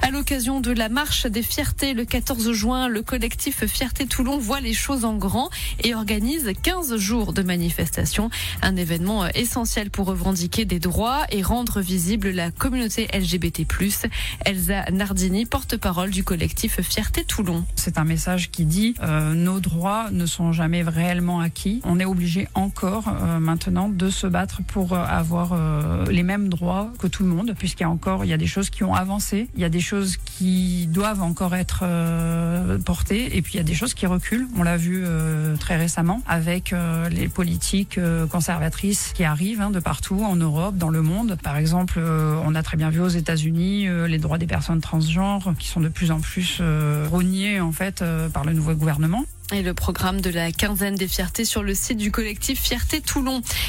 À l'occasion de la marche des fiertés le 14 juin, le collectif Fierté Toulon voit les choses en grand et organise 15 jours de manifestation. Un événement essentiel pour revendiquer des droits et rendre visible la communauté LGBT+. Elsa Nardini, porte-parole du collectif Fierté Toulon. C'est un message qui dit nos droits ne sont jamais réellement acquis. On est obligé encore maintenant de se battre pour avoir les mêmes droits que tout le monde, il y a des choses qui ont avancé, il y a des choses qui doivent encore être portées, et puis il y a des choses qui reculent. On l'a vu très récemment avec les politiques conservatrices qui arrivent de partout en Europe, dans le monde. Par exemple, on a très bien vu aux États-Unis les droits des personnes transgenres qui sont de plus en plus rognés en fait par le nouveau gouvernement. Et le programme de la quinzaine des fiertés sur le site du collectif Fierté Toulon.